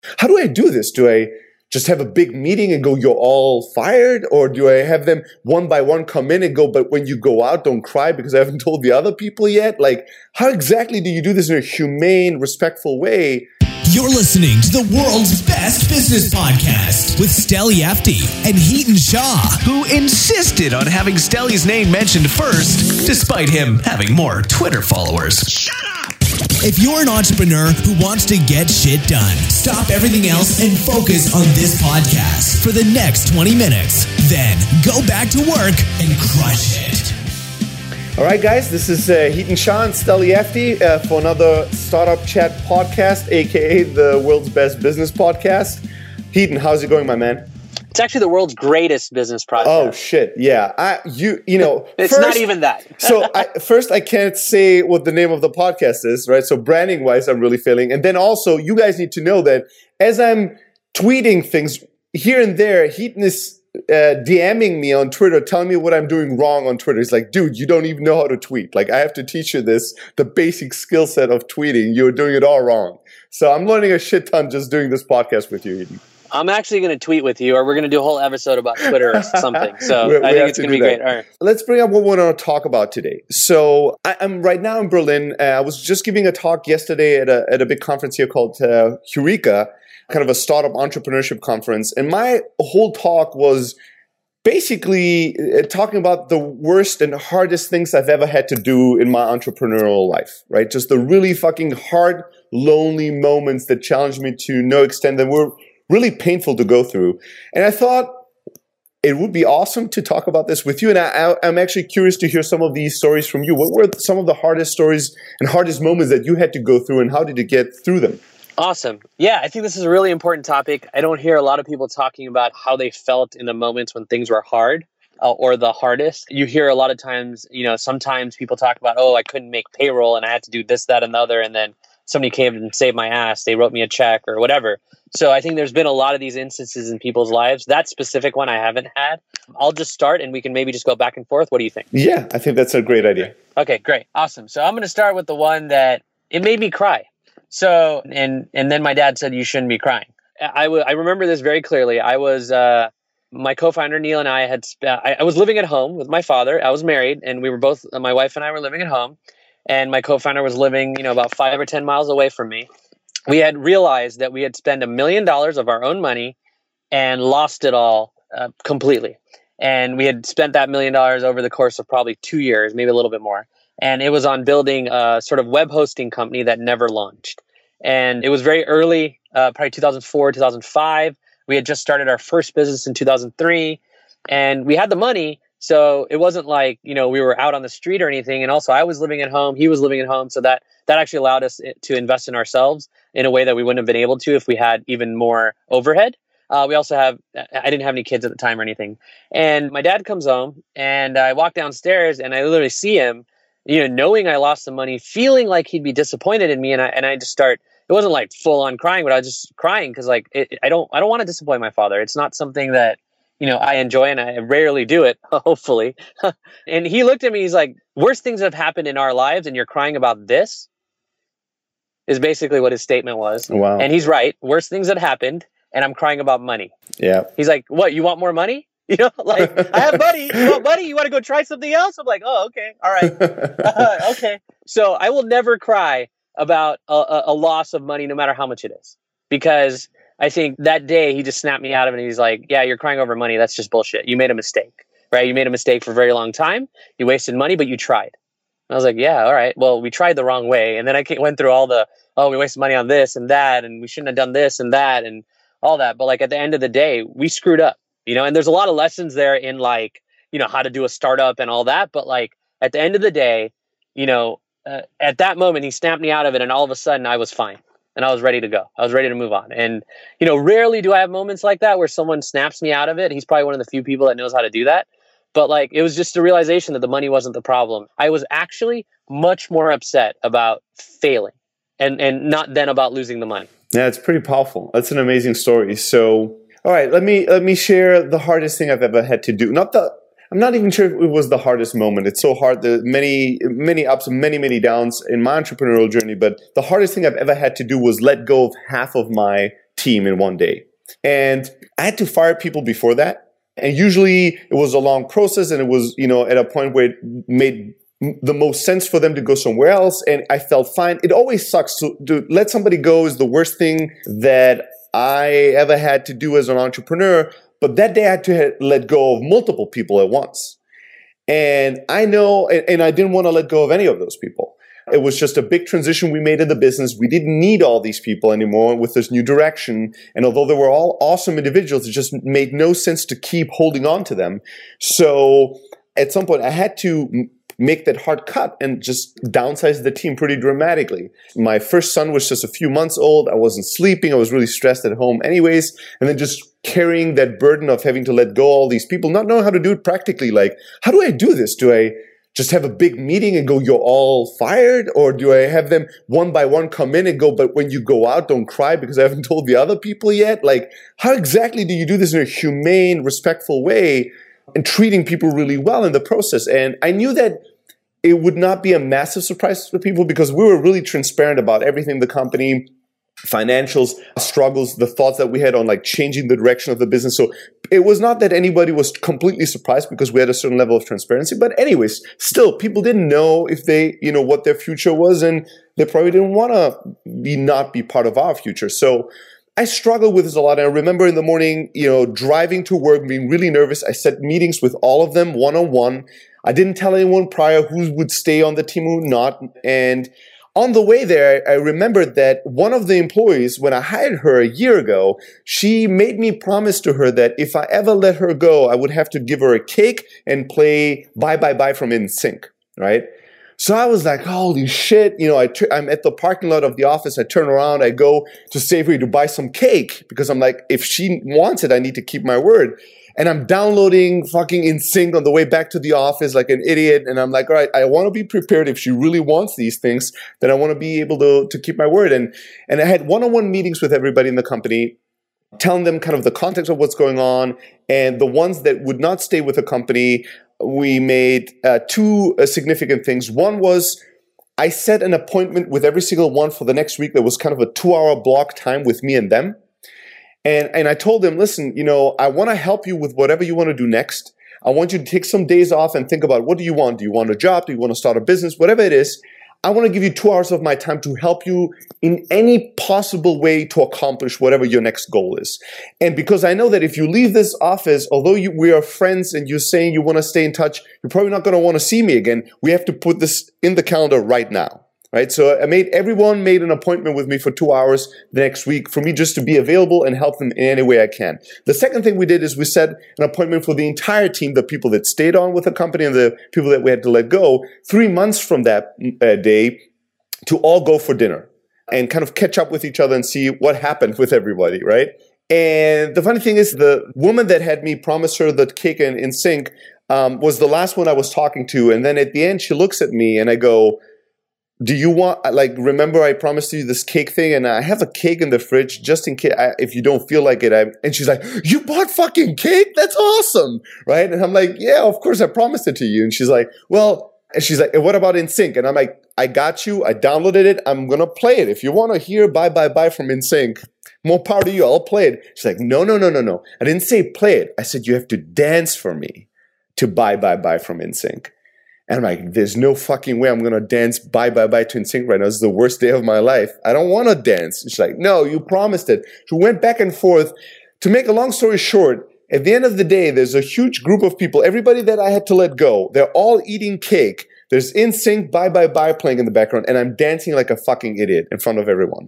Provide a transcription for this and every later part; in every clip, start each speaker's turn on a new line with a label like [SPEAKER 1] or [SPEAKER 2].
[SPEAKER 1] How do I do this? Do I just have a big meeting and go, you're all fired? Or do I have them one by one come in and go, but when you go out, don't cry because I haven't told the other people yet? Like, how exactly do you do this in a humane, respectful way?
[SPEAKER 2] You're listening to the world's best business podcast with Steli Efti and Hiten Shah, who insisted on having Steli's name mentioned first, despite him having more Twitter followers. Shut up! If you're an entrepreneur who wants to get shit done, stop everything else and focus on this podcast for the next 20 minutes. Then go back to work and crush it.
[SPEAKER 1] All right, guys, this is Hiten Shah and Steli Efti for another Startup Chat podcast, a.k.a. the world's best business podcast. Hiten, how's it going, my man?
[SPEAKER 3] It's actually the world's greatest business podcast.
[SPEAKER 1] Oh, shit, yeah. You know,
[SPEAKER 3] it's not even that.
[SPEAKER 1] First, I can't say what the name of the podcast is, right? So branding-wise, I'm really failing. And then also, you guys need to know that as I'm tweeting things here and there, Hiten is DMing me on Twitter, telling me what I'm doing wrong on Twitter. He's like, dude, you don't even know how to tweet. Like, I have to teach you the basic skill set of tweeting. You're doing it all wrong. So I'm learning a shit ton just doing this podcast with you, Hiten.
[SPEAKER 3] I'm actually going to tweet with you, or we're going to do a whole episode about Twitter or something. So I think it's going to be great. All right.
[SPEAKER 1] Let's bring up what we want to talk about today. So I'm right now in Berlin. I was just giving a talk yesterday at a big conference here called Eureka, kind of a startup entrepreneurship conference. And my whole talk was basically talking about the worst and hardest things I've ever had to do in my entrepreneurial life, right? Just the really fucking hard, lonely moments that challenged me to no extent that were really painful to go through. And I thought it would be awesome to talk about this with you. And I'm actually curious to hear some of these stories from you. What were some of the hardest stories and hardest moments that you had to go through, and how did you get through them?
[SPEAKER 3] Awesome. Yeah, I think this is a really important topic. I don't hear a lot of people talking about how they felt in the moments when things were hard or the hardest. You hear a lot of times, sometimes people talk about, oh, I couldn't make payroll and I had to do this, that, and the other. And then somebody came and saved my ass. They wrote me a check or whatever. So I think there's been a lot of these instances in people's lives. That specific one I haven't had. I'll just start and we can maybe just go back and forth. What do you think?
[SPEAKER 1] Yeah, I think that's a great idea.
[SPEAKER 3] Okay, great. Awesome. So I'm going to start with the one that it made me cry. So, and then my dad said, you shouldn't be crying. I remember this very clearly. I was, my co-founder Neil and I I was living at home with my father. I was married and we were both, my wife and I were living at home, and my co-founder was living, about 5 or 10 miles away from me. We had realized that we had spent $1 million of our own money and lost it all completely. And we had spent that $1 million over the course of probably 2 years, maybe a little bit more. And it was on building a sort of web hosting company that never launched. And it was very early, probably 2004, 2005. We had just started our first business in 2003. And we had the money. So it wasn't like, we were out on the street or anything. And also I was living at home. He was living at home. So that actually allowed us to invest in ourselves in a way that we wouldn't have been able to if we had even more overhead. We also I didn't have any kids at the time or anything. And my dad comes home and I walk downstairs and I literally see him, knowing I lost the money, feeling like he'd be disappointed in me. And I just start, it wasn't like full on crying, but I was just crying because I don't want to disappoint my father. It's not something that, I enjoy, and I rarely do it, hopefully. And he looked at me, he's like, worst things have happened in our lives and you're crying about this? Is basically what his statement was.
[SPEAKER 1] Wow.
[SPEAKER 3] And he's right. Worst things had happened and I'm crying about money.
[SPEAKER 1] Yeah.
[SPEAKER 3] He's like, what, you want more money? I have money. You want money? You want to go try something else? I'm like, oh, okay. All right. Okay. So I will never cry about a loss of money, no matter how much it is. Because I think that day he just snapped me out of it and he's like, yeah, you're crying over money. That's just bullshit. You made a mistake, right? You made a mistake for a very long time. You wasted money, but you tried. And I was like, yeah, all right. Well, we tried the wrong way. And then I went through all the, we wasted money on this and that, and we shouldn't have done this and that and all that. But at the end of the day, we screwed up, and there's a lot of lessons there in how to do a startup and all that. But at the end of the day, at that moment, he snapped me out of it. And all of a sudden I was fine and I was ready to go. I was ready to move on. And, rarely do I have moments like that where someone snaps me out of it. He's probably one of the few people that knows how to do that. But it was just a realization that the money wasn't the problem. I was actually much more upset about failing and not then about losing the money.
[SPEAKER 1] Yeah, it's pretty powerful. That's an amazing story. So, all right, let me share the hardest thing I've ever had to do. I'm not even sure if it was the hardest moment. It's so hard. There are many ups and many downs in my entrepreneurial journey. But the hardest thing I've ever had to do was let go of half of my team in one day. And I had to fire people before that. And usually it was a long process, and it was, at a point where it made the most sense for them to go somewhere else. And I felt fine. It always sucks to let somebody go is the worst thing that I ever had to do as an entrepreneur. But that day I had to let go of multiple people at once. And I know, and I didn't want to let go of any of those people. It was just a big transition we made in the business. We didn't need all these people anymore with this new direction. And although they were all awesome individuals, it just made no sense to keep holding on to them. So at some point I had to make that hard cut and just downsize the team pretty dramatically. My first son was just a few months old. I wasn't sleeping. I was really stressed at home anyways. And then just carrying that burden of having to let go all these people, not knowing how to do it practically. Like, how do I do this? Do I just have a big meeting and go, you're all fired? Or do I have them one by one come in and go, but when you go out, don't cry because I haven't told the other people yet? Like, how exactly do you do this in a humane, respectful way and treating people really well in the process? And I knew that it would not be a massive surprise to people because we were really transparent about everything, the company, financials, struggles, the thoughts that we had on like changing the direction of the business. So it was not that anybody was completely surprised because we had a certain level of transparency. But anyways, still, people didn't know if they, what their future was, and they probably didn't want to not be part of our future. So I struggled with this a lot. And I remember in the morning, driving to work, being really nervous. I set meetings with all of them one-on-one. I didn't tell anyone prior who would stay on the team, who not. And on the way there, I remembered that one of the employees, when I hired her a year ago, she made me promise to her that if I ever let her go, I would have to give her a cake and play Bye Bye Bye from NSYNC, right? So I was like, holy shit, I'm at the parking lot of the office. I turn around, I go to Savory to buy some cake because I'm like, if she wants it, I need to keep my word. And I'm downloading fucking NSYNC on the way back to the office like an idiot. And I'm like, all right, I want to be prepared if she really wants these things, then I want to be able to keep my word. And I had one-on-one meetings with everybody in the company, telling them kind of the context of what's going on. And the ones that would not stay with the company, we made two significant things. One was I set an appointment with every single one for the next week that was kind of a 2-hour block time with me and them. And I told them, listen, I want to help you with whatever you want to do next. I want you to take some days off and think about what do you want? Do you want a job? Do you want to start a business? Whatever it is, I want to give you 2 hours of my time to help you in any possible way to accomplish whatever your next goal is. And because I know that if you leave this office, although we are friends and you're saying you want to stay in touch, you're probably not going to want to see me again. We have to put this in the calendar right now. Right. So everyone made an appointment with me for 2 hours the next week for me just to be available and help them in any way I can. The second thing we did is we set an appointment for the entire team, the people that stayed on with the company and the people that we had to let go, 3 months from that day to all go for dinner and kind of catch up with each other and see what happened with everybody. Right. And the funny thing is the woman that had me promise her the cake in NSYNC was the last one I was talking to. And then at the end, she looks at me and I go, do you want, remember I promised you this cake thing and I have a cake in the fridge just in case, if you don't feel like it. And she's like, you bought fucking cake? That's awesome. Right. And I'm like, yeah, of course I promised it to you. And she's like, well, and she's like, what about NSYNC? And I'm like, I got you. I downloaded it. I'm going to play it. If you want to hear Bye Bye Bye from NSYNC, more power to you. I'll play it. She's like, no. I didn't say play it. I said, you have to dance for me to Bye Bye Bye from NSYNC. And I'm like, there's no fucking way I'm going to dance Bye Bye Bye to NSYNC right now. This is the worst day of my life. I don't want to dance. She's like, no, you promised it. So we went back and forth. To make a long story short, at the end of the day, there's a huge group of people, everybody that I had to let go. They're all eating cake. There's NSYNC Bye Bye Bye playing in the background. And I'm dancing like a fucking idiot in front of everyone.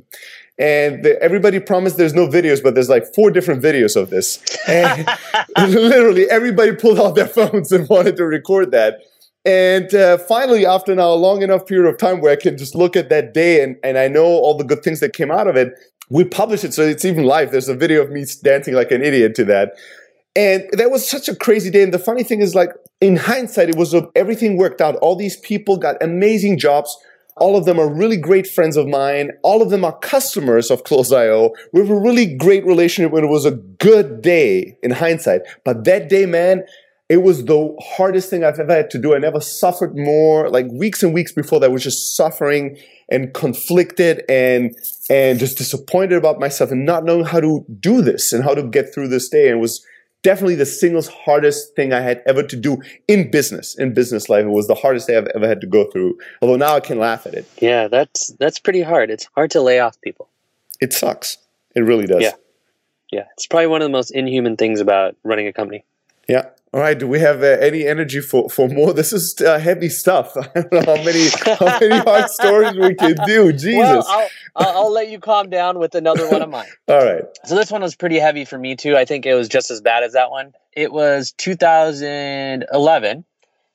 [SPEAKER 1] And everybody promised there's no videos, but there's like 4 different videos of this. And literally everybody pulled out their phones and wanted to record that. And finally, after now a long enough period of time where I can just look at that day and I know all the good things that came out of it, we published it so it's even live. There's a video of me dancing like an idiot to that. And that was such a crazy day. And the funny thing is, like, in hindsight, it was everything worked out. All these people got amazing jobs. All of them are really great friends of mine. All of them are customers of Close.io. We have a really great relationship when it was a good day in hindsight. But that day, man, it was the hardest thing I've ever had to do. I never suffered more. Like weeks and weeks before that, I was just suffering and conflicted and just disappointed about myself and not knowing how to do this and how to get through this day. And it was definitely the single hardest thing I had ever to do in business life. It was the hardest thing I've ever had to go through. Although now I can laugh at it.
[SPEAKER 3] Yeah, that's pretty hard. It's hard to lay off people.
[SPEAKER 1] It sucks. It really does.
[SPEAKER 3] Yeah. It's probably one of the most inhuman things about running a company.
[SPEAKER 1] Yeah. All right. Do we have any energy for more? This is heavy stuff. I don't know how many hard stories we can do. Jesus.
[SPEAKER 3] Well, I'll let you calm down with another one of mine.
[SPEAKER 1] All right.
[SPEAKER 3] So this one was pretty heavy for me too. I think it was just as bad as that one. It was 2011,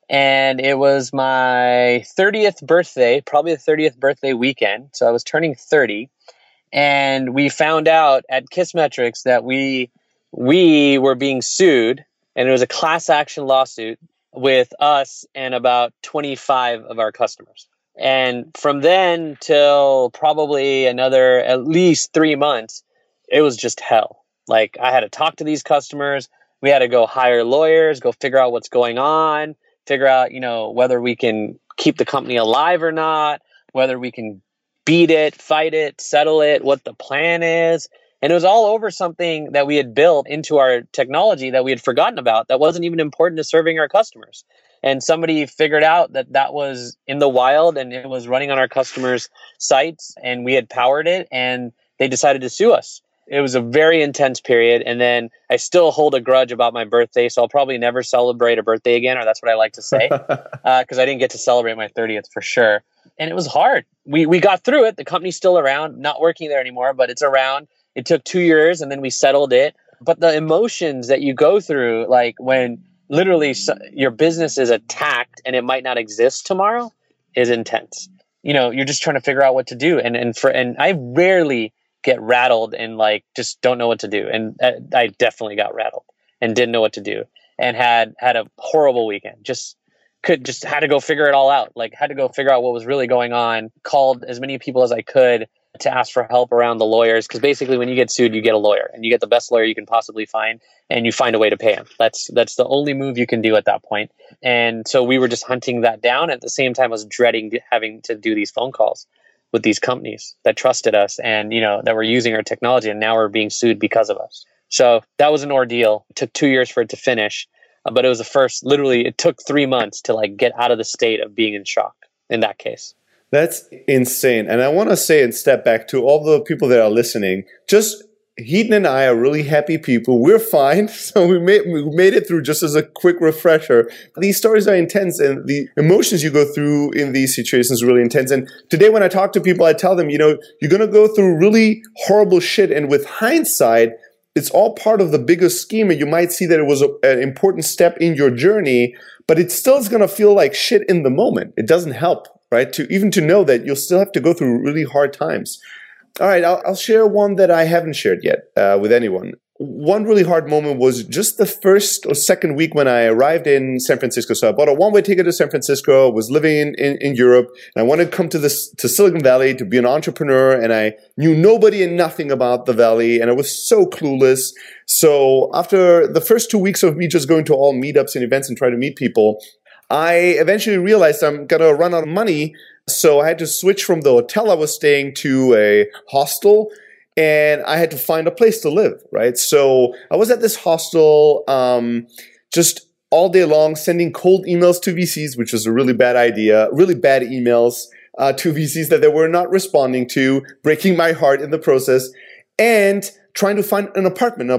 [SPEAKER 3] and it was my 30th birthday, probably the 30th birthday weekend. So I was turning 30, and we found out at Kissmetrics that we were being sued. And it was a class action lawsuit with us and about 25 of our customers. And from then till probably another at least 3 months, it was just hell. Like I had to talk to these customers. We had to go hire lawyers, go figure out what's going on, figure out, whether we can keep the company alive or not, whether we can beat it, fight it, settle it, what the plan is. And it was all over something that we had built into our technology that we had forgotten about, that wasn't even important to serving our customers. And somebody figured out that was in the wild and it was running on our customers' sites, and we had powered it, and they decided to sue us. It was a very intense period. And then I still hold a grudge about my birthday, so I'll probably never celebrate a birthday again, or that's what I like to say, because I didn't get to celebrate my 30th for sure. And it was hard. We got through it. The company's still around, not working there anymore, but it's around. It took 2 years, and then we settled it. But the emotions that you go through, like when literally your business is attacked and it might not exist tomorrow, is intense. You're just trying to figure out what to do. And I rarely get rattled and like just don't know what to do. And I definitely got rattled and didn't know what to do, and had a horrible weekend. Just had to go figure it all out. Like had to go figure out what was really going on. Called as many people as I could to ask for help around the lawyers, because basically when you get sued, you get a lawyer, and you get the best lawyer you can possibly find, and you find a way to pay him. That's the only move you can do at that point. And so we were just hunting that down. At the same time, I was dreading having to do these phone calls with these companies that trusted us and that were using our technology, and now we're being sued because of us. So that was an ordeal. It took 2 years for it to finish, but it was the first. Literally, it took 3 months to like get out of the state of being in shock. In that case.
[SPEAKER 1] That's insane. And I want to say and step back to all the people that are listening. Just Heaton and I are really happy people. We're fine. So we made it through. Just as a quick refresher. These stories are intense, and the emotions you go through in these situations are really intense. And today when I talk to people, I tell them, you're going to go through really horrible shit. And with hindsight, it's all part of the bigger scheme. And you might see that it was an important step in your journey, but it still is going to feel like shit in the moment. It doesn't help. Right? To know that you'll still have to go through really hard times. All right, I'll share one that I haven't shared yet with anyone. One really hard moment was just the first or second week when I arrived in San Francisco. So I bought a one-way ticket to San Francisco, was living in Europe, and I wanted to come to Silicon Valley to be an entrepreneur, and I knew nobody and nothing about the Valley, and I was so clueless. So after the first 2 weeks of me just going to all meetups and events and trying to meet people, I eventually realized I'm going to run out of money, so I had to switch from the hotel I was staying to a hostel, and I had to find a place to live, right? So I was at this hostel just all day long, sending cold emails to VCs, which was a really bad idea, really bad emails to VCs that they were not responding to, breaking my heart in the process, and trying to find an apartment